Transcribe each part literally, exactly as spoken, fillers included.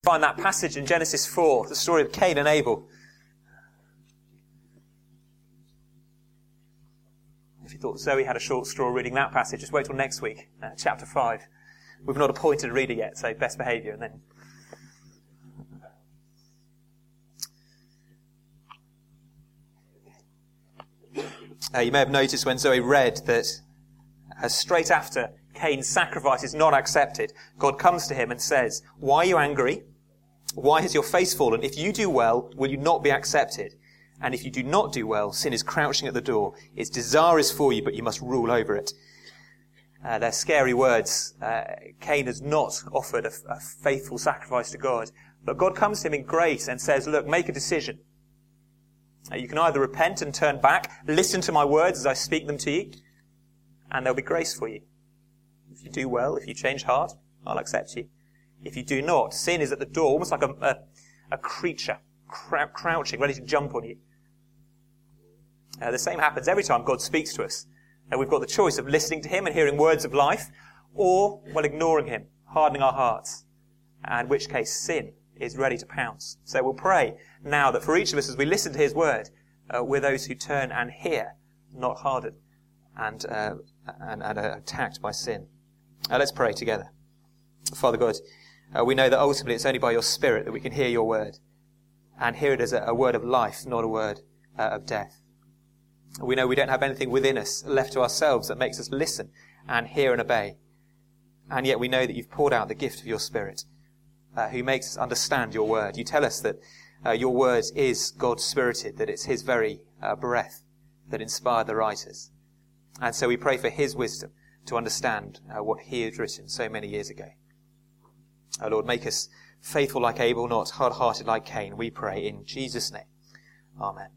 Find that passage in Genesis four, the story of Cain and Abel. If you thought Zoe had a short straw reading that passage, just wait till next week, uh, chapter five. We've not appointed a reader yet, so best behaviour, and then... Uh, you may have noticed when Zoe read that uh, straight after Cain's sacrifice is not accepted, God comes to him and says, "Why are you angry? Why has your face fallen? If you do well, will you not be accepted? And if you do not do well, sin is crouching at the door. Its desire is for you, but you must rule over it." Uh, they're scary words. Uh, Cain has not offered a, a faithful sacrifice to God. But God comes to him in grace and says, look, make a decision. Uh, you can either repent and turn back, listen to my words as I speak them to you, and there'll be grace for you. If you do well, if you change heart, I'll accept you. If you do not, sin is at the door, almost like a, a, a creature crou- crouching, ready to jump on you. Uh, the same happens every time God speaks to us. Uh, we've got the choice of listening to him and hearing words of life, or, well, ignoring him, hardening our hearts, and in which case sin is ready to pounce. So we'll pray now that for each of us as we listen to his word, uh, we're those who turn and hear, not harden, and, uh, and, and are attacked by sin. Uh, let's pray together. Father God, uh, we know that ultimately it's only by your Spirit that we can hear your word, and hear it as a, a word of life, not a word uh, of death. We know we don't have anything within us left to ourselves that makes us listen and hear and obey. And yet we know that you've poured out the gift of your Spirit, uh, who makes us understand your word. You tell us that uh, your word is God-spirited, that it's his very uh, breath that inspired the writers. And so we pray for his wisdom to understand uh, what he had written so many years ago. Oh Lord, make us faithful like Abel, not hard-hearted like Cain, we pray in Jesus' name. Amen.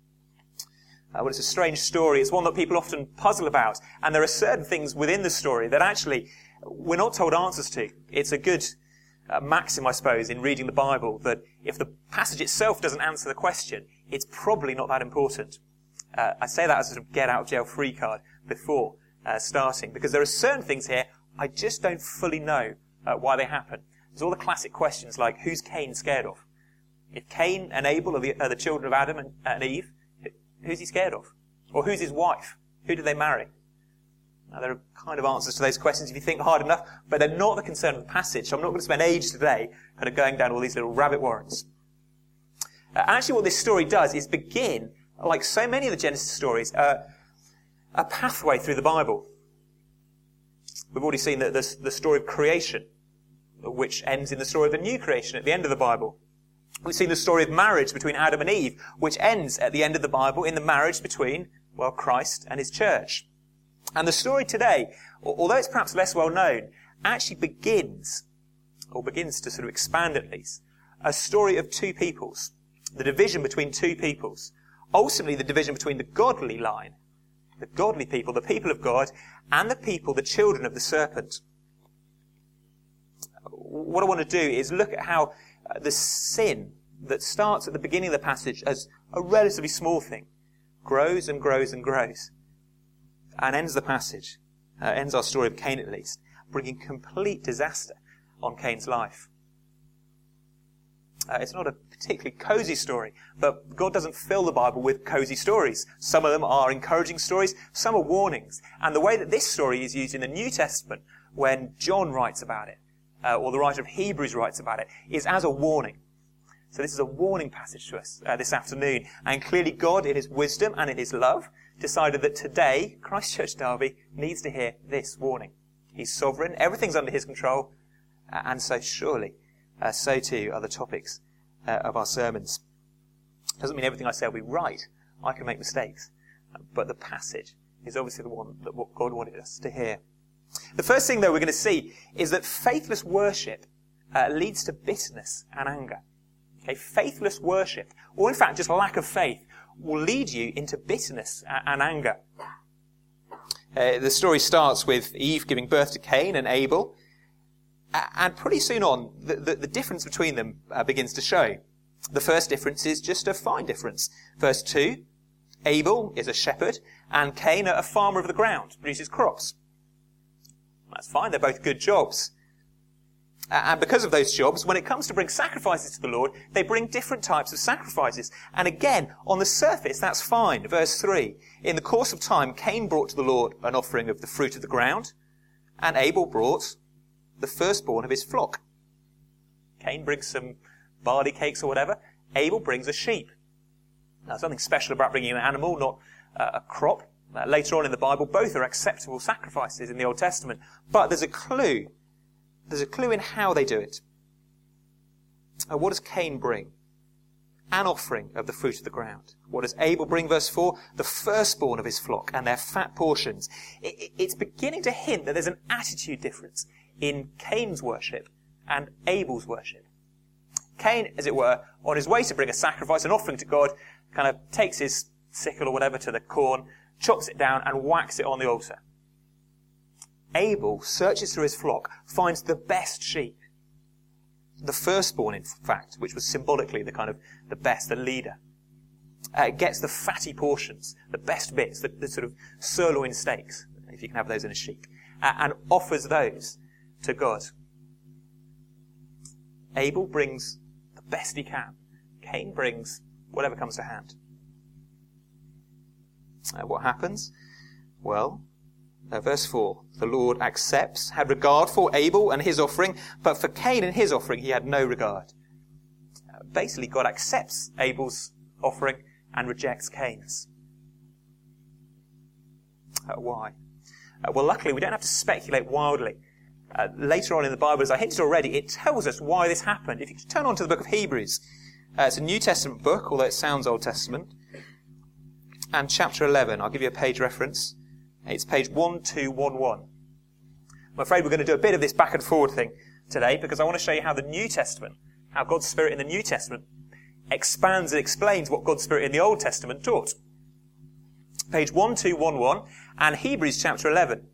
Uh, well, it's a strange story. It's one that people often puzzle about. And there are certain things within the story that actually we're not told answers to. It's a good uh, maxim, I suppose, in reading the Bible, that if the passage itself doesn't answer the question, it's probably not that important. Uh, I say that as a sort of get-out-of-jail-free card before uh, starting, because there are certain things here I just don't fully know uh, why they happen. There's all the classic questions like, who's Cain scared of? If Cain and Abel are the, are the children of Adam and, and Eve, who's he scared of? Or who's his wife? Who did they marry? Now, there are kind of answers to those questions if you think hard enough, but they're not the concern of the passage, so I'm not going to spend ages today kind of going down all these little rabbit warrens. Uh, actually, what this story does is begin, like so many of the Genesis stories, uh, a pathway through the Bible. We've already seen the, the, the story of creation, which ends in the story of the new creation at the end of the Bible. We've seen the story of marriage between Adam and Eve, which ends at the end of the Bible in the marriage between, well, Christ and his church. And the story today, although it's perhaps less well known, actually begins, or begins to sort of expand at least, a story of two peoples. The division between two peoples. Ultimately, the division between the godly line, the godly people, the people of God, and the people, the children of the serpent. What I want to do is look at how uh, the sin that starts at the beginning of the passage as a relatively small thing grows and grows and grows and ends the passage, uh, ends our story of Cain at least, bringing complete disaster on Cain's life. Uh, it's not a particularly cozy story, but God doesn't fill the Bible with cozy stories. Some of them are encouraging stories, some are warnings. And the way that this story is used in the New Testament, when John writes about it, uh, or the writer of Hebrews writes about it, is as a warning. So this is a warning passage to us uh, this afternoon. And clearly God, in his wisdom and in his love, decided that today, Christchurch Derby needs to hear this warning. He's sovereign, everything's under his control, uh, and so surely, uh, so too are the topics uh, of our sermons. Doesn't mean everything I say will be right. I can make mistakes. Uh, but the passage is obviously the one that what God wanted us to hear. The first thing, though, we're going to see is that faithless worship uh, leads to bitterness and anger. Okay, faithless worship, or in fact just lack of faith, will lead you into bitterness and anger. Uh, the story starts with Eve giving birth to Cain and Abel, and pretty soon on, the, the, the difference between them uh, begins to show. The first difference is just a fine difference. Verse two, Abel is a shepherd, and Cain a farmer of the ground, produces crops. That's fine, they're both good jobs. And because of those jobs, when it comes to bring sacrifices to the Lord, they bring different types of sacrifices. And again, on the surface, that's fine. Verse three. In the course of time, Cain brought to the Lord an offering of the fruit of the ground, and Abel brought the firstborn of his flock. Cain brings some barley cakes or whatever. Abel brings a sheep. Now, something special about bringing an animal, not uh, a crop. Uh, later on in the Bible, both are acceptable sacrifices in the Old Testament. But there's a clue. There's a clue in how they do it. Uh, what does Cain bring? An offering of the fruit of the ground. What does Abel bring? Verse four, the firstborn of his flock and their fat portions. It, it, it's beginning to hint that there's an attitude difference in Cain's worship and Abel's worship. Cain, as it were, on his way to bring a sacrifice, an offering to God, kind of takes his sickle or whatever to the corn, chops it down and whacks it on the altar. Abel searches through his flock, finds the best sheep, the firstborn in fact, which was symbolically the kind of the best, the leader. Uh, gets the fatty portions, the best bits, the, the sort of sirloin steaks, if you can have those in a sheep, uh, and offers those to God. Abel brings the best he can. Cain brings whatever comes to hand. Uh, what happens? Well, uh, verse four, the Lord accepts, had regard for Abel and his offering, but for Cain and his offering he had no regard. Uh, basically, God accepts Abel's offering and rejects Cain's. Uh, why? Uh, well, luckily, we don't have to speculate wildly. Uh, later on in the Bible, as I hinted already, it tells us why this happened. If you could turn on to the book of Hebrews, uh, it's a New Testament book, although it sounds Old Testament. And chapter eleven, I'll give you a page reference. It's page one two one one. I'm afraid we're going to do a bit of this back and forward thing today because I want to show you how the New Testament, how God's Spirit in the New Testament expands and explains what God's Spirit in the Old Testament taught. Page one two one one and Hebrews chapter eleven.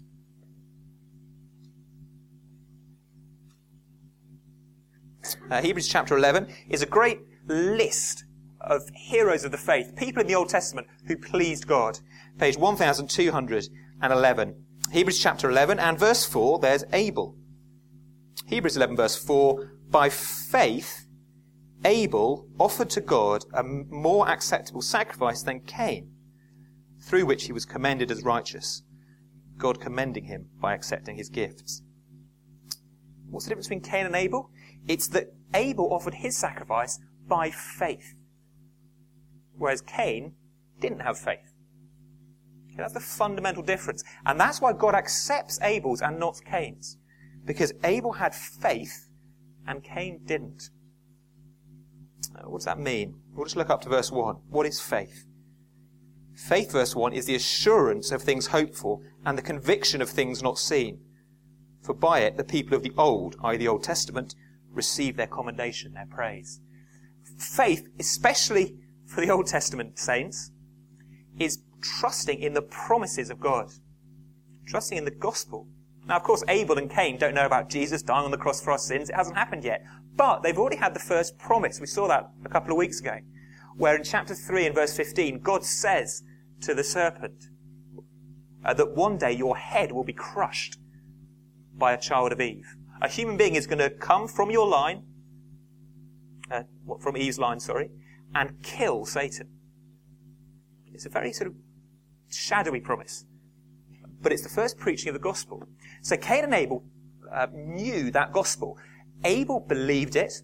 Uh, Hebrews chapter eleven is a great list of heroes of the faith, people in the Old Testament who pleased God. Page one thousand two hundred eleven. Hebrews chapter eleven and verse four, there's Abel. Hebrews eleven verse four, by faith, Abel offered to God a more acceptable sacrifice than Cain, through which he was commended as righteous, God commending him by accepting his gifts. What's the difference between Cain and Abel? It's that Abel offered his sacrifice by faith, whereas Cain didn't have faith. Okay, that's the fundamental difference. And that's why God accepts Abel's and not Cain's. Because Abel had faith and Cain didn't. Uh, what does that mean? We'll just look up to verse one. What is faith? Faith, verse one, is the assurance of things hoped for and the conviction of things not seen. For by it the people of the old, that is the Old Testament, received their commendation, their praise. Faith, especially for the Old Testament saints, is trusting in the promises of God. Trusting in the gospel. Now, of course, Abel and Cain don't know about Jesus dying on the cross for our sins. It hasn't happened yet. But they've already had the first promise. We saw that a couple of weeks ago. Where in chapter three and verse fifteen, God says to the serpent uh, that one day your head will be crushed by a child of Eve. A human being is going to come from your line, uh, from Eve's line, sorry, and kill Satan. It's a very sort of shadowy promise. But it's the first preaching of the gospel. So Cain and Abel uh, knew that gospel. Abel believed it.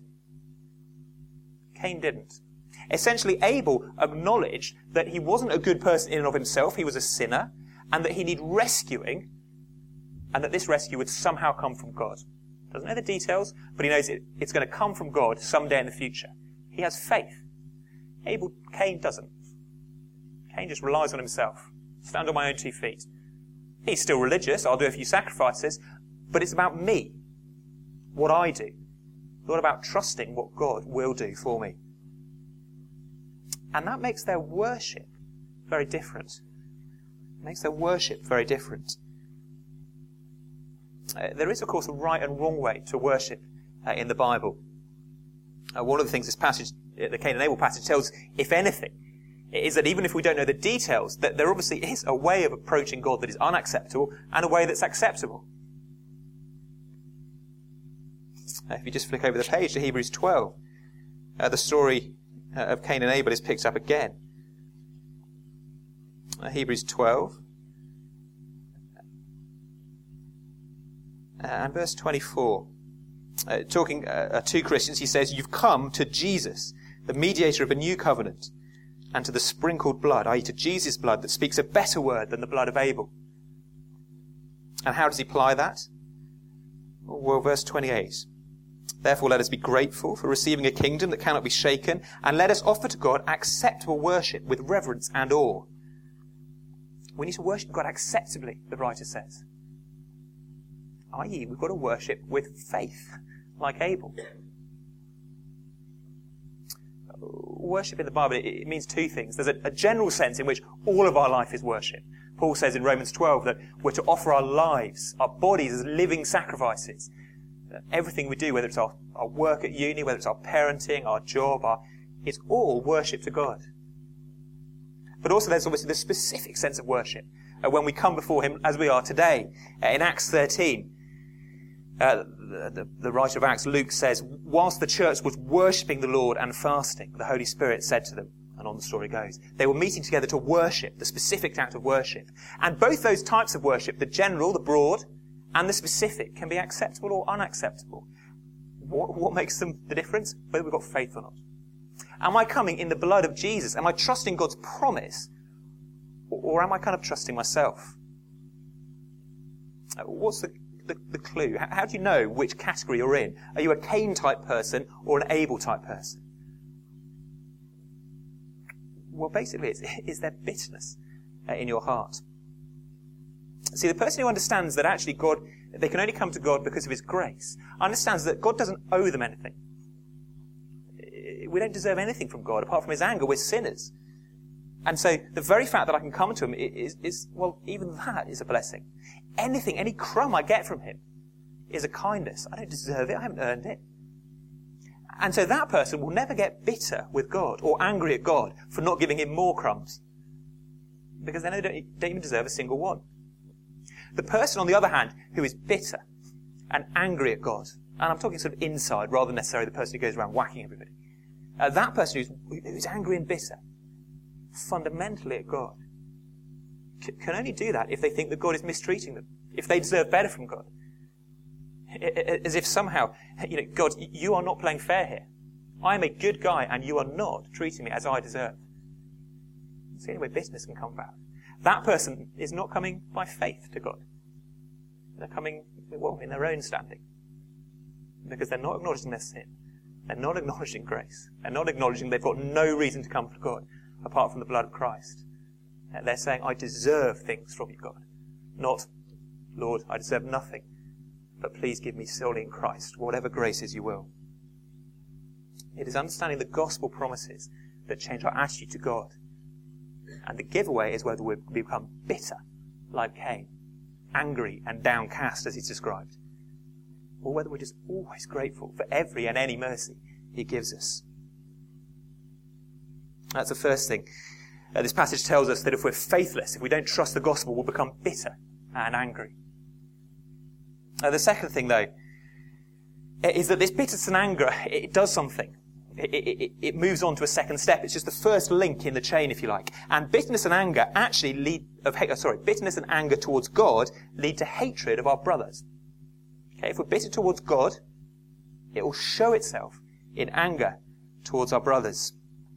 Cain didn't. Essentially, Abel acknowledged that he wasn't a good person in and of himself. He was a sinner, and that he needed rescuing, and that this rescue would somehow come from God. Doesn't know the details, but he knows it, it's going to come from God someday in the future. He has faith. Abel, Cain doesn't. Cain just relies on himself. Stand on my own two feet. He's still religious. I'll do a few sacrifices, but it's about me, what I do, not about trusting what God will do for me. And that makes their worship very different. It makes their worship very different. Uh, there is, of course, a right and wrong way to worship uh, in the Bible. Uh, one of the things this passage, uh, the Cain and Abel passage, tells, if anything, is that even if we don't know the details, that there obviously is a way of approaching God that is unacceptable and a way that's acceptable. Uh, if you just flick over the page to Hebrews twelve, uh, the story uh, of Cain and Abel is picked up again. Uh, Hebrews twelve uh, and verse twenty-four. Uh, talking uh, to Christians, he says, "You've come to Jesus, the mediator of a new covenant, and to the sprinkled blood," that is to Jesus' blood that speaks a better word than the blood of Abel. And how does he apply that? Well, verse twenty-eight. "Therefore let us be grateful for receiving a kingdom that cannot be shaken, and let us offer to God acceptable worship with reverence and awe." We need to worship God acceptably, the writer says. that is, we've got to worship with faith, like Abel. Worship in the Bible, it means two things. There's a, a general sense in which all of our life is worship. Paul says in Romans twelve that we're to offer our lives, our bodies as living sacrifices. Everything we do, whether it's our, our work at uni, whether it's our parenting, our job, our, it's all worship to God. But also there's obviously the specific sense of worship uh, when we come before him as we are today. Uh, in Acts thirteen, uh, the, the, the writer of Acts, Luke, says, "Whilst the church was worshipping the Lord and fasting, the Holy Spirit said to them," and on the story goes, they were meeting together to worship, the specific act of worship. And both those types of worship, the general, the broad, and the specific, can be acceptable or unacceptable. What, what makes them the difference? Whether we've got faith or not. Am I coming in the blood of Jesus? Am I trusting God's promise? Or, or am I kind of trusting myself? What's the, the, the clue? How, how do you know which category you're in? Are you a Cain type person or an Abel type person? Well, basically, it's, is there bitterness uh, in your heart? See, the person who understands that actually God, they can only come to God because of his grace, understands that God doesn't owe them anything. We don't deserve anything from God apart from his anger. We're sinners. And so the very fact that I can come to him is, is, well, even that is a blessing. Anything, any crumb I get from him is a kindness. I don't deserve it. I haven't earned it. And so that person will never get bitter with God or angry at God for not giving him more crumbs, because then they don't, don't even deserve a single one. The person, on the other hand, who is bitter and angry at God, and I'm talking sort of inside rather than necessarily the person who goes around whacking everybody, uh, that person who's, who's angry and bitter, fundamentally at God, c- can only do that if they think that God is mistreating them, if they deserve better from God. As if somehow, you know, God, you are not playing fair here. I am a good guy and you are not treating me as I deserve. It's the only way bitterness can come about. That person is not coming by faith to God. They're coming, well, in their own standing. Because they're not acknowledging their sin. They're not acknowledging grace. They're not acknowledging they've got no reason to come to God apart from the blood of Christ. They're saying, I deserve things from you, God. Not, Lord, I deserve nothing. But please give me solely in Christ whatever graces you will. It is understanding the gospel promises that change our attitude to God. And the giveaway is whether we become bitter, like Cain, angry and downcast, as he's described, or whether we're just always grateful for every and any mercy he gives us. That's the first thing. Uh, this passage tells us that if we're faithless, if we don't trust the gospel, we'll become bitter and angry. Uh, the second thing, though, is that this bitterness and anger, it does something. It, it, it moves on to a second step. It's just the first link in the chain, if you like. And bitterness and anger actually lead, of hate, sorry, bitterness and anger towards God lead to hatred of our brothers. Okay, if we're bitter towards God, it will show itself in anger towards our brothers.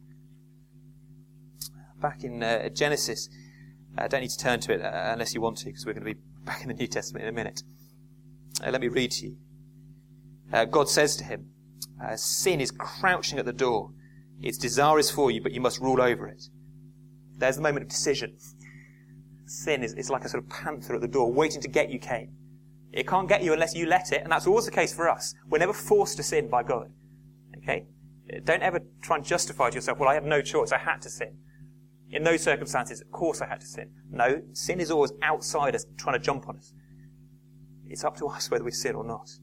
Back in uh, Genesis, I uh, don't need to turn to it uh, unless you want to, because we're going to be back in the New Testament in a minute. Uh, let me read to you. Uh, God says to him, uh, sin is crouching at the door. Its desire is for you, but you must rule over it. There's the moment of decision. Sin is, is like a sort of panther at the door, waiting to get you, Cain. It can't get you unless you let it, and that's always the case for us. We're never forced to sin by God. Okay? Don't ever try and justify to yourself, well, I have no choice, I had to sin. In those circumstances, of course I had to sin. No, sin is always outside us, trying to jump on us. It's up to us whether we sin or not.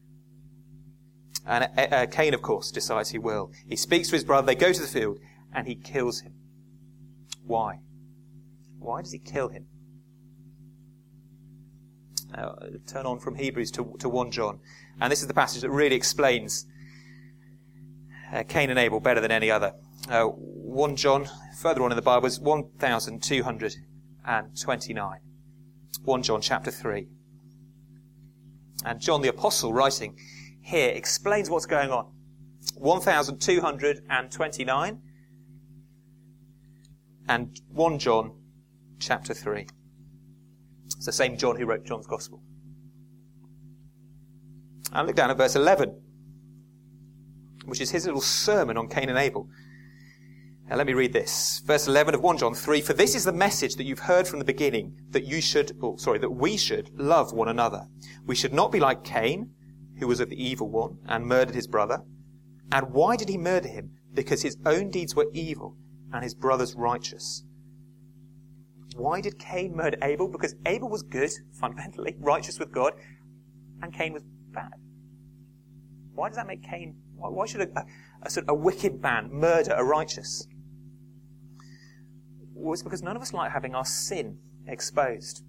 And uh, uh, Cain, of course, decides he will. He speaks to his brother, they go to the field, and he kills him. Why? Why does he kill him? Uh, turn on from Hebrews to, to First John. And this is the passage that really explains uh, Cain and Abel better than any other. Uh, First John, further on in the Bible, is one thousand two hundred twenty-nine. First John chapter three. And John the Apostle, writing here, explains what's going on. one thousand two hundred twenty-nine and First John chapter three. It's the same John who wrote John's Gospel. And look down at verse eleven, which is his little sermon on Cain and Abel. Now let me read this. Verse eleven of First John three, "For this is the message that you've heard from the beginning, that you should, oh, sorry, that we should love one another. We should not be like Cain, who was of the evil one, and murdered his brother. And why did he murder him? Because his own deeds were evil, and his brother's righteous." Why did Cain murder Abel? Because Abel was good, fundamentally, righteous with God, and Cain was bad. Why does that make Cain... Why, why should a, a, a, sort of a wicked man murder a righteous? Well, it's because none of us like having our sin exposed.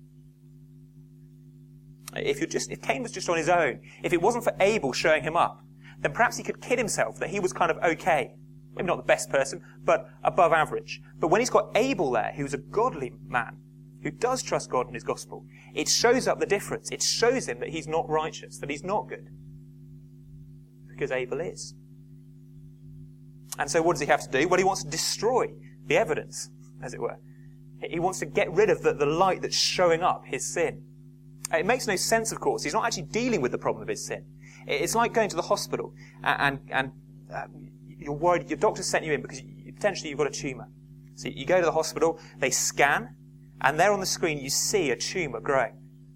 If you're just, if Cain was just on his own, if it wasn't for Abel showing him up, then perhaps he could kid himself that he was kind of okay. Maybe not the best person, but above average. But when he's got Abel there, who's a godly man, who does trust God and his gospel, it shows up the difference. It shows him that he's not righteous, that he's not good. Because Abel is. And so what does he have to do? Well, he wants to destroy the evidence, as it were. He wants to get rid of the, the light that's showing up his sin. It makes no sense, of course. He's not actually dealing with the problem of his sin. It's like going to the hospital and, and, and uh, you're worried, your doctor sent you in because you, potentially you've got a tumour. So you go to the hospital, they scan, and there on the screen you see a tumour growing.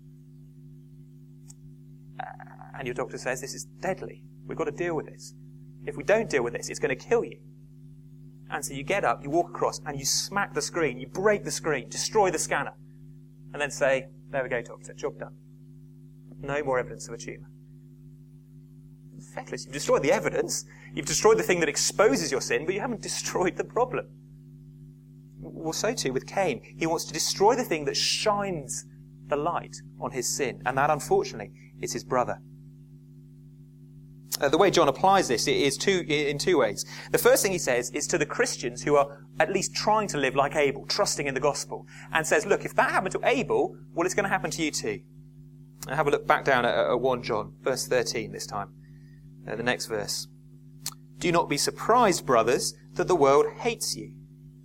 Uh, and your doctor says, this is deadly. We've got to deal with this. If we don't deal with this, it's going to kill you. And so you get up, you walk across, and you smack the screen, you break the screen, destroy the scanner, and then say, there we go, doctor, job done. No more evidence of a tumour. Feckless. You've destroyed the evidence. You've destroyed the thing that exposes your sin, but you haven't destroyed the problem. Well, so too with Cain. He wants to destroy the thing that shines the light on his sin, and that, unfortunately, is his brother. Uh, the way John applies this is two, in two ways. The first thing he says is to the Christians who are at least trying to live like Abel, trusting in the gospel, and says, look, if that happened to Abel, well, it's going to happen to you too. And have a look back down at, at First John, verse thirteen this time. Uh, the next verse. "Do not be surprised, brothers, that the world hates you."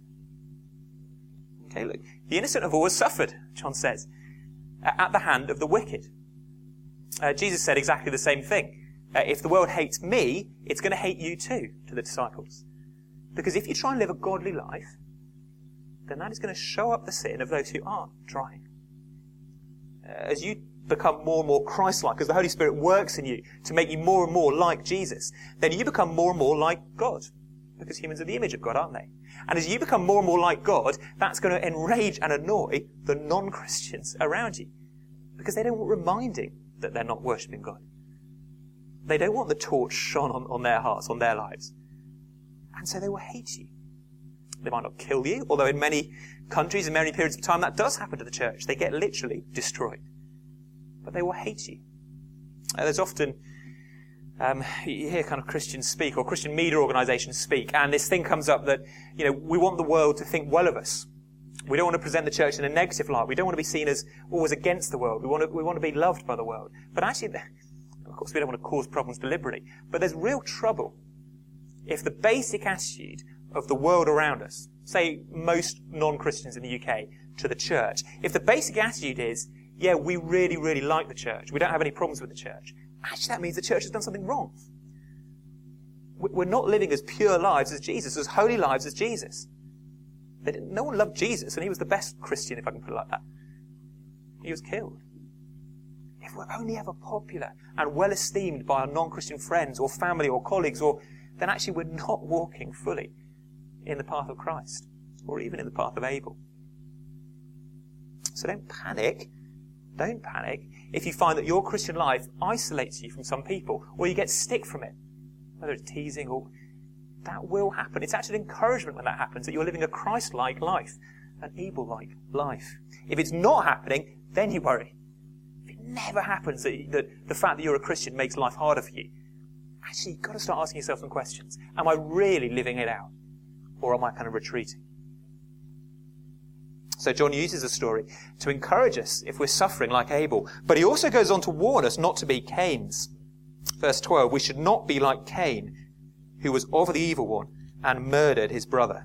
Okay, look. The innocent have always suffered, John says, at the hand of the wicked. Uh, Jesus said exactly the same thing. Uh, if the world hates me, it's going to hate you too, to the disciples. Because if you try and live a godly life, then that is going to show up the sin of those who aren't trying. Uh, as you become more and more Christ-like, as the Holy Spirit works in you to make you more and more like Jesus, then you become more and more like God. Because humans are the image of God, aren't they? And as you become more and more like God, that's going to enrage and annoy the non-Christians around you. Because they don't want reminding that they're not worshipping God. They don't want the torch shone on, on their hearts, on their lives. And so they will hate you. They might not kill you, although in many countries, in many periods of time, that does happen to the church. They get literally destroyed. But they will hate you. Uh, there's often, um, you hear kind of Christians speak, or Christian media organisations speak, and this thing comes up that, you know, we want the world to think well of us. We don't want to present the church in a negative light. We don't want to be seen as always against the world. We want to, we want to be loved by the world. But actually, of course, we don't want to cause problems deliberately. But there's real trouble if the basic attitude of the world around us, say most non-Christians in the U K, to the church, if the basic attitude is, yeah, we really, really like the church, we don't have any problems with the church, actually that means the church has done something wrong. We're not living as pure lives as Jesus, as holy lives as Jesus. They didn't, no one loved Jesus, and he was the best Christian, if I can put it like that. He was killed. If we're only ever popular and well esteemed by our non-Christian friends or family or colleagues, or then actually we're not walking fully in the path of Christ, or even in the path of Abel. So don't panic. Don't panic if you find that your Christian life isolates you from some people, or you get stick from it, whether it's teasing or... That will happen. It's actually an encouragement when that happens, that you're living a Christ-like life, an Abel-like life. If it's not happening, then you worry. If it never happens that, that the fact that you're a Christian makes life harder for you. Actually, you've got to start asking yourself some questions. Am I really living it out? Or am I kind of retreating? So John uses a story to encourage us if we're suffering like Abel. But he also goes on to warn us not to be Cain's. Verse twelve, we should not be like Cain, who was of the evil one and murdered his brother.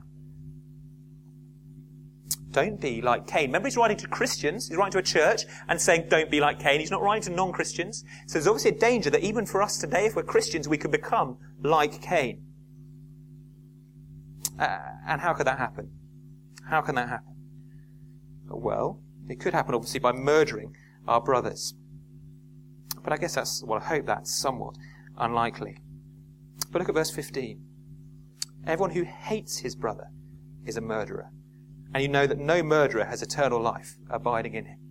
Don't be like Cain. Remember, he's writing to Christians. He's writing to a church and saying, don't be like Cain. He's not writing to non-Christians. So there's obviously a danger that even for us today, if we're Christians, we could become like Cain. Uh, and how could that happen? How can that happen? Well, it could happen, obviously, by murdering our brothers. But I guess that's, well, I hope that's somewhat unlikely. But look at verse fifteen. Everyone who hates his brother is a murderer. And you know that no murderer has eternal life abiding in him.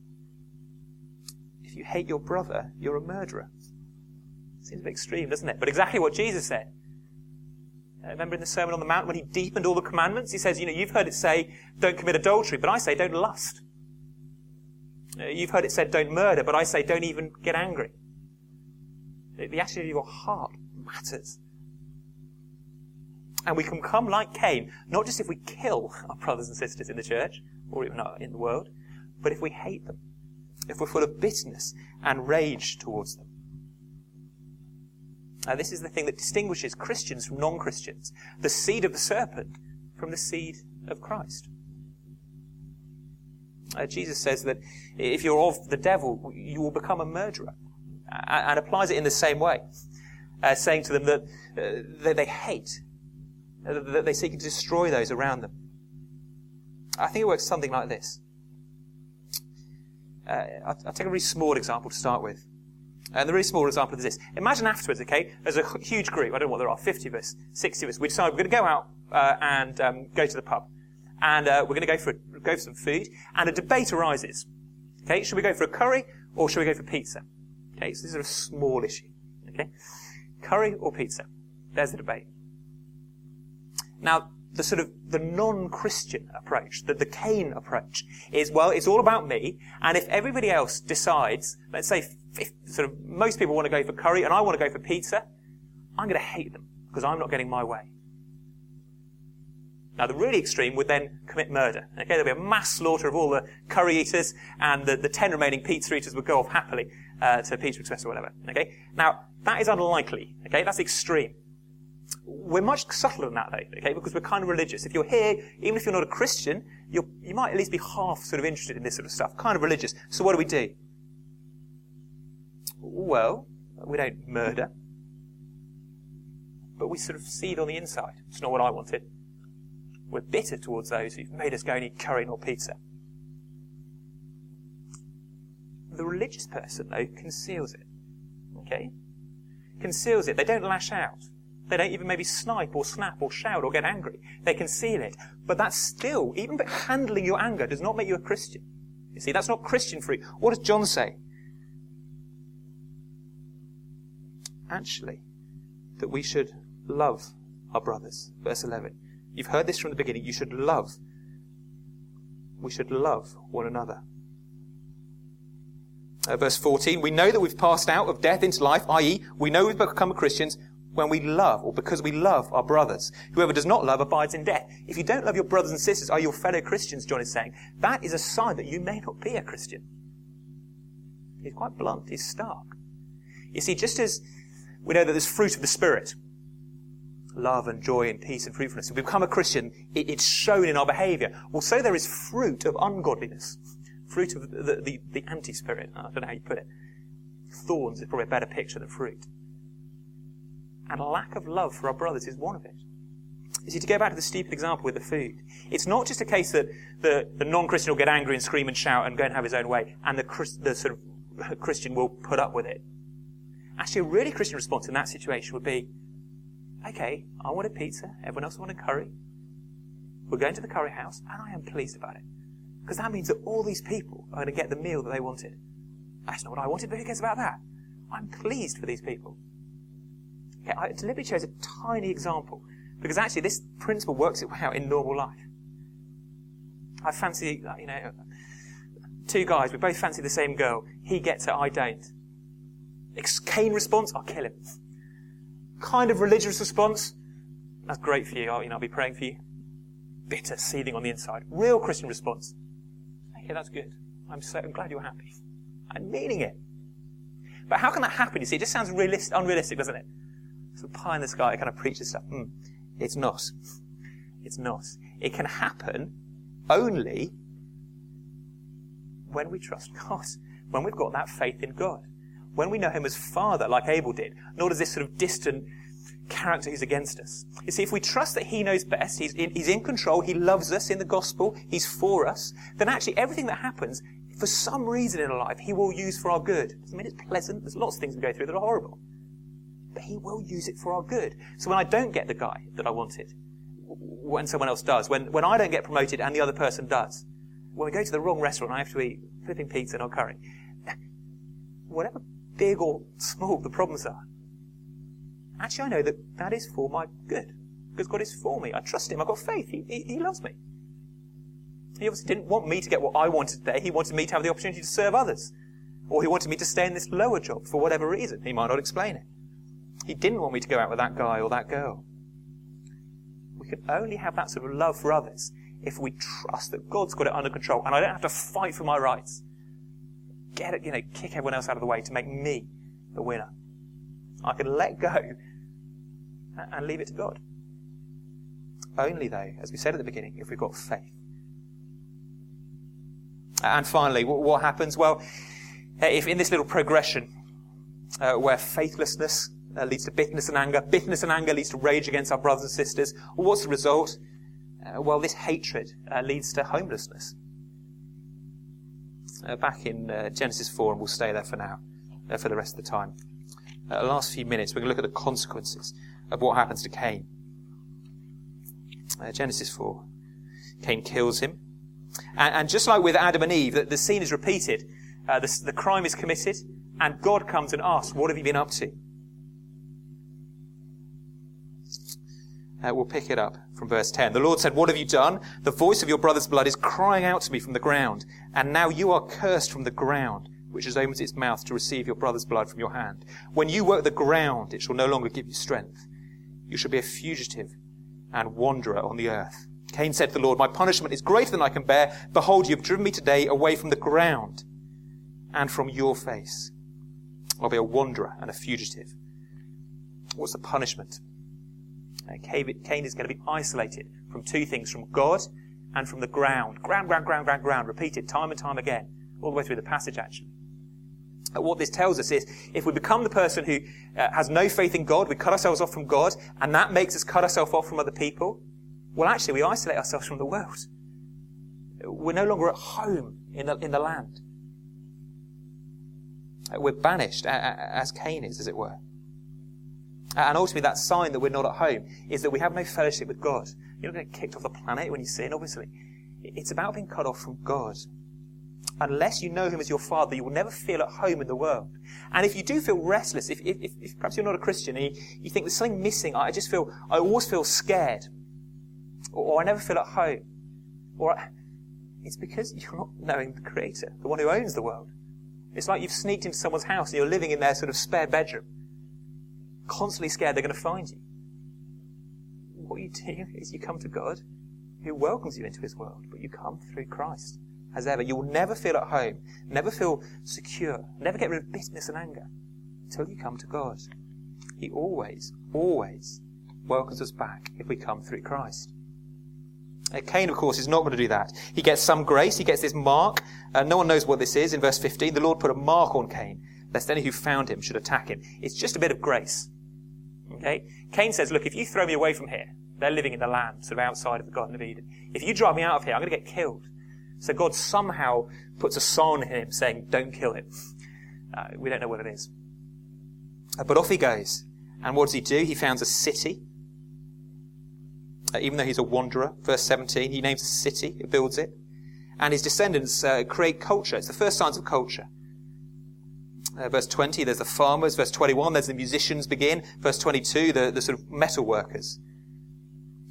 If you hate your brother, you're a murderer. Seems a bit extreme, doesn't it? But exactly what Jesus said. Uh, remember in the Sermon on the Mount when he deepened all the commandments? He says, you know, you've heard it say, don't commit adultery, but I say don't lust. Uh, you've heard it said, don't murder, but I say don't even get angry. The, the attitude of your heart matters. And we can become like Cain, not just if we kill our brothers and sisters in the church, or even in the world, but if we hate them, if we're full of bitterness and rage towards them. Uh, this is the thing that distinguishes Christians from non-Christians, the seed of the serpent from the seed of Christ. Uh, Jesus says that if you're of the devil, you will become a murderer, and, and applies it in the same way, uh, saying to them that, uh, that they hate, uh, that they seek to destroy those around them. I think it works something like this. Uh, I'll, I'll take a really small example to start with. And the really small example is this. Imagine afterwards, okay, there's a huge group, I don't know what there are, fifty of us, sixty of us. We decide we're going to go out uh, and um, go to the pub. And uh, we're going to go for, a, go for some food. And a debate arises. Okay, should we go for a curry or should we go for pizza? Okay, so this is a small issue. Okay, curry or pizza? There's the debate. Now, the sort of the non-Christian approach, the, the Cain approach, is, well, it's all about me, and if everybody else decides, let's say if sort of most people want to go for curry and I want to go for pizza, I'm going to hate them because I'm not getting my way. Now, the really extreme would then commit murder. Okay, there'll be a mass slaughter of all the curry eaters, and the, the ten remaining pizza eaters would go off happily uh, to Pizza Express or whatever. Okay, now that is unlikely. Okay, that's extreme. We're much subtler than that, though, okay, because we're kind of religious. If you're here, even if you're not a Christian, you're, you might at least be half sort of interested in this sort of stuff, kind of religious. So what do we do? Well, we don't murder, but we sort of seed on the inside. It's not what I wanted. We're bitter towards those who've made us go and eat curry nor pizza. The religious person, though, conceals it, okay? Conceals it. They don't lash out. They don't even maybe snipe or snap or shout or get angry. They conceal it. But that's still, even handling your anger does not make you a Christian. You see, that's not Christian fruit. What does John say? Actually, that we should love our brothers. Verse eleven. You've heard this from the beginning. You should love. We should love one another. Uh, verse fourteen. We know that we've passed out of death into life, that is, we know we've become Christians when we love, or because we love our brothers. Whoever does not love abides in death. If you don't love your brothers and sisters, are your fellow Christians, John is saying, that is a sign that you may not be a Christian. He's quite blunt, he's stark. You see, just as we know that there's fruit of the Spirit, love and joy and peace and fruitfulness, if we become a Christian, it, it's shown in our behaviour. Well, so there is fruit of ungodliness, fruit of the, the, the, the anti-spirit. I don't know how you put it. Thorns is probably a better picture than fruit. And a lack of love for our brothers is one of it. You see, to go back to the stupid example with the food, it's not just a case that the, the non-Christian will get angry and scream and shout and go and have his own way, and the, the sort of Christian will put up with it. Actually, a really Christian response in that situation would be, okay, I wanted pizza, everyone else wanted curry. We're going to the curry house, and I am pleased about it. Because that means that all these people are going to get the meal that they wanted. That's not what I wanted, but who cares about that? I'm pleased for these people. Okay, I deliberately chose a tiny example, because actually this principle works its way out in normal life. I fancy, you know, two guys, we both fancy the same girl. He gets it, I don't. Cain response, I'll kill him. Kind of religious response, that's great for you, I'll, you know, I'll be praying for you. Bitter, seething on the inside. Real Christian response, okay, that's good. I'm so I'm glad you're happy. I'm meaning it. But how can that happen? You see, it just sounds realist, unrealistic, doesn't it? So pie in the sky kind of preaches stuff. Mm, it's not. It's not. It can happen only when we trust God. When we've got that faith in God. When we know him as Father, like Abel did, not as this sort of distant character who's against us. You see, if we trust that he knows best, he's in, he's in control, he loves us in the gospel, he's for us, then actually everything that happens, for some reason in our life, he will use for our good. Doesn't mean it's pleasant. There's lots of things we go through that are horrible. But he will use it for our good. So when I don't get the guy that I wanted, when someone else does, when, when I don't get promoted and the other person does, when we go to the wrong restaurant, I have to eat flipping pizza, not curry. Whatever big or small the problems are, actually I know that that is for my good. Because God is for me. I trust him. I've got faith. He, he, he loves me. He obviously didn't want me to get what I wanted today. He wanted me to have the opportunity to serve others. Or he wanted me to stay in this lower job for whatever reason. He might not explain it. He didn't want me to go out with that guy or that girl. We can only have that sort of love for others if we trust that God's got it under control and I don't have to fight for my rights. Get it, you know, kick everyone else out of the way to make me the winner. I can let go and leave it to God. Only though, as we said at the beginning, if we've got faith. And finally, what happens? Well, if in this little progression uh, where faithlessness uh, leads to bitterness and anger, bitterness and anger leads to rage against our brothers and sisters, well, what's the result? Uh, well, this hatred uh, leads to homelessness. Uh, back in uh, Genesis four, and we'll stay there for now, uh, for the rest of the time. Uh, the last few minutes, we're going to look at the consequences of what happens to Cain. Uh, Genesis four. Cain kills him. And, and just like with Adam and Eve, the, the scene is repeated. Uh, the, the crime is committed, and God comes and asks, what have you been up to? Uh, we'll pick it up from verse ten. The Lord said, what have you done? The voice of your brother's blood is crying out to me from the ground. And now you are cursed from the ground, which has opened its mouth to receive your brother's blood from your hand. When you work the ground, it shall no longer give you strength. You shall be a fugitive and wanderer on the earth. Cain said to the Lord, my punishment is greater than I can bear. Behold, you have driven me today away from the ground and from your face. I'll be a wanderer and a fugitive. What's the punishment? Cain is going to be isolated from two things, from God and from the ground. Ground, ground, ground, ground, ground. Repeated time and time again, all the way through the passage actually. What this tells us is, if we become the person who uh, has no faith in God, we cut ourselves off from God, and that makes us cut ourselves off from other people, well actually we isolate ourselves from the world. We're no longer at home in the, in the land. We're banished, as Cain is, as it were. And ultimately that sign that we're not at home is that we have no fellowship with God. You're not going to get kicked off the planet when you sin, obviously. It's about being cut off from God. Unless you know him as your Father, you will never feel at home in the world. And if you do feel restless, if, if, if perhaps you're not a Christian and you, you think there's something missing, I just feel, I always feel scared. Or, or I never feel at home. Or I, it's because you're not knowing the Creator, the one who owns the world. It's like you've sneaked into someone's house and you're living in their sort of spare bedroom. Constantly scared they're going to find you. What you do is you come to God, who welcomes you into his world, but you come through Christ. As ever, you will never feel at home, never feel secure, never get rid of bitterness and anger until you come to God. He always, always welcomes us back if we come through Christ. Uh, Cain, of course, is not going to do that. He gets some grace, he gets this mark. Uh, no one knows what this is. In verse fifteen, the Lord put a mark on Cain, lest any who found him should attack him. It's just a bit of grace. Okay? Cain says, look, if you throw me away from here, they're living in the land, sort of outside of the Garden of Eden. If you drive me out of here, I'm going to get killed. So God somehow puts a sign on him saying, don't kill him. Uh, we don't know what it is. Uh, but off he goes. And what does he do? He founds a city. Uh, even though he's a wanderer, verse seventeen, he names a city, he builds it. And his descendants uh, create culture. It's the first signs of culture. Uh, verse twenty, there's the farmers. Verse twenty-one, there's the musicians begin. Verse twenty-two, the, the sort of metal workers.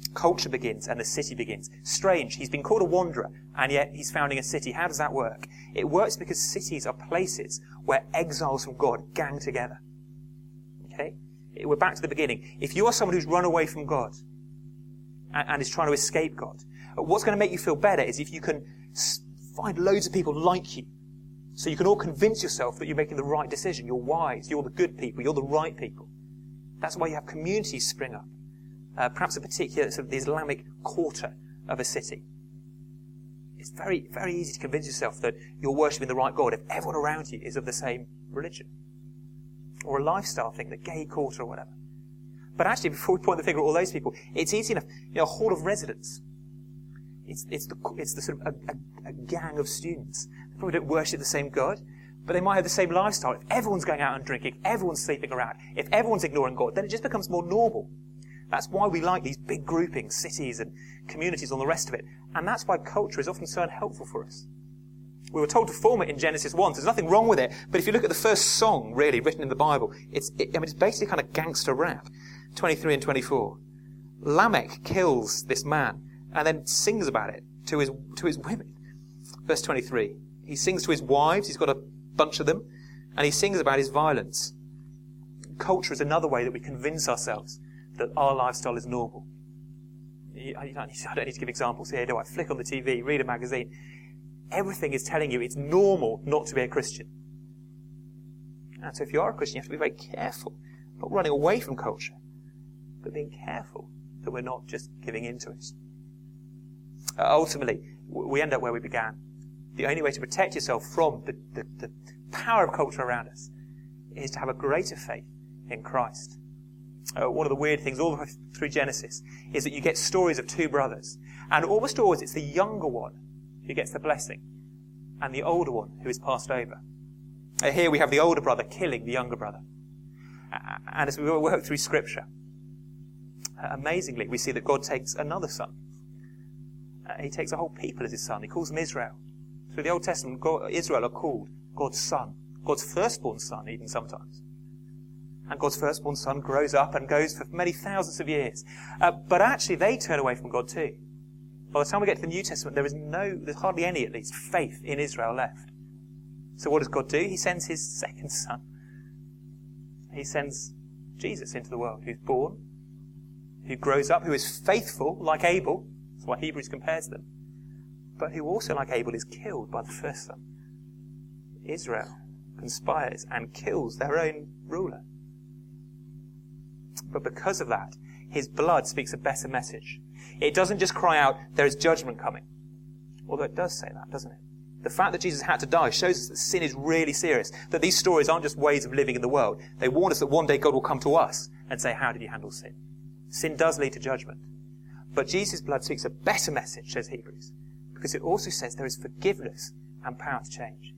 Culture begins and the city begins. Strange, he's been called a wanderer, and yet he's founding a city. How does that work? It works because cities are places where exiles from God gang together. Okay? We're back to the beginning. If you are someone who's run away from God and, and is trying to escape God, what's going to make you feel better is if you can find loads of people like you. So you can all convince yourself that you're making the right decision. You're wise. You're the good people. You're the right people. That's why you have communities spring up. Uh, perhaps a particular sort of Islamic quarter of a city. It's very, very easy to convince yourself that you're worshipping the right God if everyone around you is of the same religion. Or a lifestyle thing, the gay quarter or whatever. But actually, before we point the finger at all those people, it's easy enough. You know, a hall of residence. It's, it's, the, it's the sort of a, a, a gang of students. They probably don't worship the same God, but they might have the same lifestyle. If everyone's going out and drinking, if everyone's sleeping around, if everyone's ignoring God, then it just becomes more normal. That's why we like these big groupings, cities and communities, and all the rest of it. And that's why culture is often so unhelpful for us. We were told to form it in Genesis one, so there's nothing wrong with it. But if you look at the first song, really, written in the Bible, it's, it, I mean, it's basically kind of gangster rap. twenty-three and twenty-four. Lamech kills this man and then sings about it to his, to his women. Verse twenty-three. He sings to his wives, he's got a bunch of them, and he sings about his violence. Culture is another way that we convince ourselves that our lifestyle is normal. You, I, don't need to, I don't need to give examples here, do I? Flick on the T V, read a magazine. Everything is telling you it's normal not to be a Christian. And so if you are a Christian, you have to be very careful. Not running away from culture, but being careful that we're not just giving in to it. Uh, ultimately, we end up where we began. The only way to protect yourself from the, the, the power of culture around us is to have a greater faith in Christ. Uh, one of the weird things all the way through Genesis is that you get stories of two brothers. And almost always it's the younger one who gets the blessing and the older one who is passed over. Uh, here we have the older brother killing the younger brother. Uh, and as we work through Scripture, uh, amazingly we see that God takes another son. Uh, he takes a whole people as his son. He calls them Israel. Through the Old Testament, God, Israel are called God's son. God's firstborn son, even sometimes. And God's firstborn son grows up and goes for many thousands of years. Uh, but actually, they turn away from God too. By the time we get to the New Testament, there is no, there's hardly any, at least, faith in Israel left. So what does God do? He sends his second son. He sends Jesus into the world, who's born, who grows up, who is faithful, like Abel. That's why Hebrews compares them. But who also, like Abel, is killed by the first son. Israel conspires and kills their own ruler. But because of that, his blood speaks a better message. It doesn't just cry out, there is judgment coming. Although it does say that, doesn't it? The fact that Jesus had to die shows us that sin is really serious. That these stories aren't just ways of living in the world. They warn us that one day God will come to us and say, how did you handle sin? Sin does lead to judgment. But Jesus' blood speaks a better message, says Hebrews. Because it also says there is forgiveness and power to change.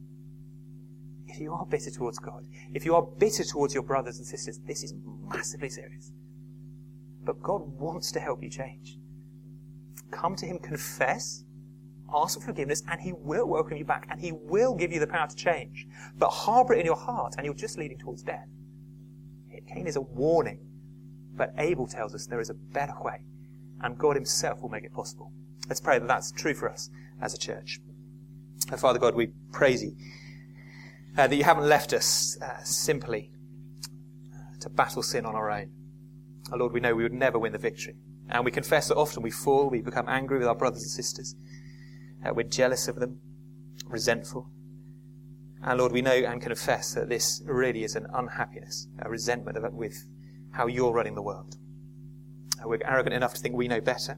If you are bitter towards God, if you are bitter towards your brothers and sisters, this is massively serious. But God wants to help you change. Come to him, confess, ask for forgiveness, and he will welcome you back, and he will give you the power to change. But harbour it in your heart, and you're just leading towards death. Cain is a warning, but Abel tells us there is a better way, and God himself will make it possible. Let's pray that that's true for us as a church. Oh, Father God, we praise you uh, that you haven't left us uh, simply to battle sin on our own. Oh, Lord, we know we would never win the victory. And we confess that often we fall, we become angry with our brothers and sisters. Uh, we're jealous of them, resentful. And Lord, we know and confess that this really is an unhappiness, a resentment of, with how you're running the world. Uh, we're arrogant enough to think we know better.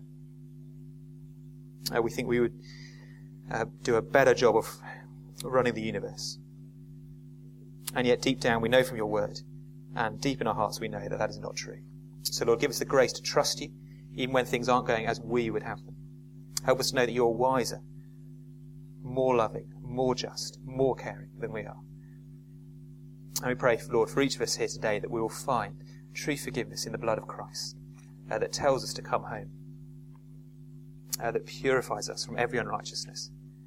Uh, we think we would uh, do a better job of running the universe. And yet deep down we know from your word, and deep in our hearts we know that that is not true. So Lord, give us the grace to trust you, even when things aren't going as we would have them. Help us to know that you're wiser, more loving, more just, more caring than we are. And we pray, Lord, for each of us here today that we will find true forgiveness in the blood of Christ, uh, that tells us to come home, uh, that purifies us from every unrighteousness,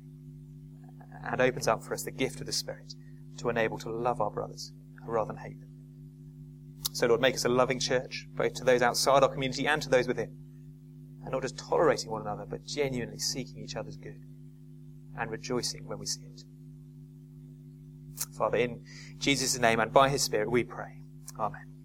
and opens up for us the gift of the Spirit to enable to love our brothers rather than hate them. So Lord, make us a loving church, both to those outside our community and to those within. And not just tolerating one another, but genuinely seeking each other's good and rejoicing when we see it. Father, in Jesus' name and by his Spirit we pray. Amen.